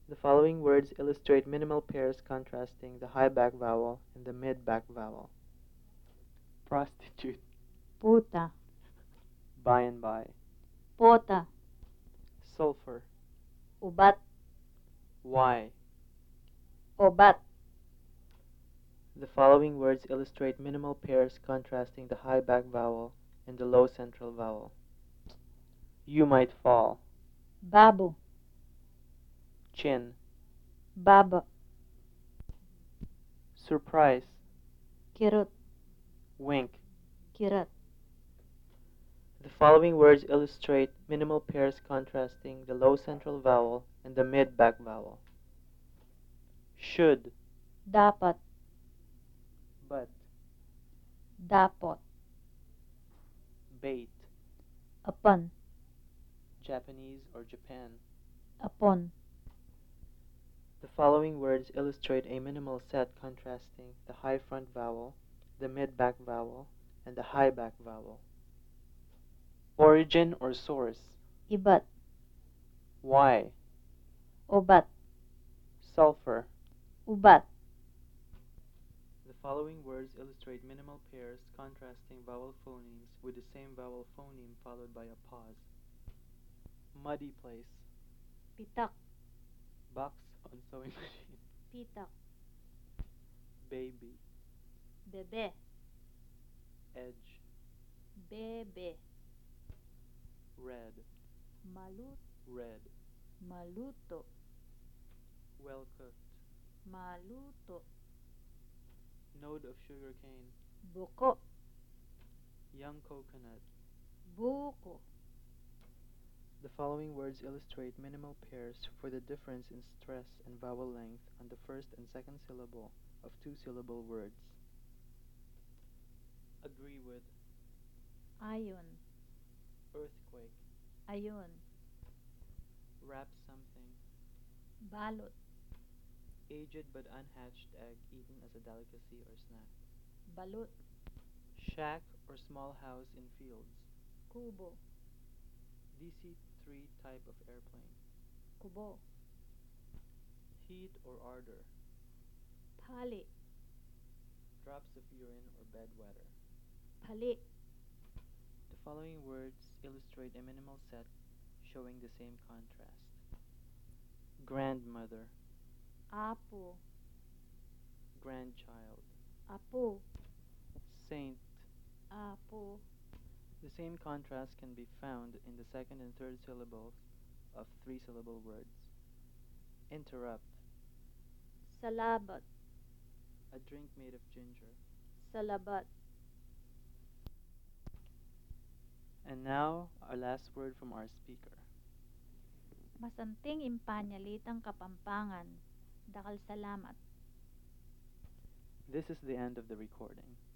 The following words illustrate minimal pairs contrasting the high back vowel and the mid back vowel. Prostitute, puta, by and by. pota, Sulfur, ubat, why. obat, The following words illustrate minimal pairs contrasting the high back vowel and the low central vowel. You might fall. babu, Chin, baba, surprise, kirut, wink. kirat, The following words illustrate minimal pairs contrasting the low central vowel and the mid back vowel. Should, dapat, but. dapot, Bait, apan, Japanese or Japan. apon, The following words illustrate a minimal set contrasting the high front vowel, the mid back vowel, and the high back vowel. Origin or source. ibat, Why. obat, Sulfur. ubat. The following words illustrate minimal pairs contrasting vowel phonemes with the same vowel phoneme followed by a pause. Muddy place. Pitak, Box on sewing machine. pitak, Baby. bebe, Edge. bebe, Red. malut, Red. maluto, Well cooked. maluto, Node of sugar cane. buko, Young coconut. buko. The following words illustrate minimal pairs for the difference in stress and vowel length on the first and second syllable of two-syllable words. Agree with. Ayon, Earthquake. ayon, Wrap something. balot, Aged but unhatched egg eaten as a delicacy or snack. balut, Shack or small house in fields. kubo, DC-3 type of airplane. kubo, Heat or ardor. pali, Drops of urine or bedwetter. pali, The following words illustrate a minimal set showing the same contrast. Grandmother. apo, Grandchild. apo, Saint. apo, The same contrast can be found in the second and third syllables of three-syllable words. Interrupt. salabat, A drink made of ginger. salabat. And now, our last word from our speaker. Masanting impanyalitang Kapampangan. Dakal salamat. This is the end of the recording.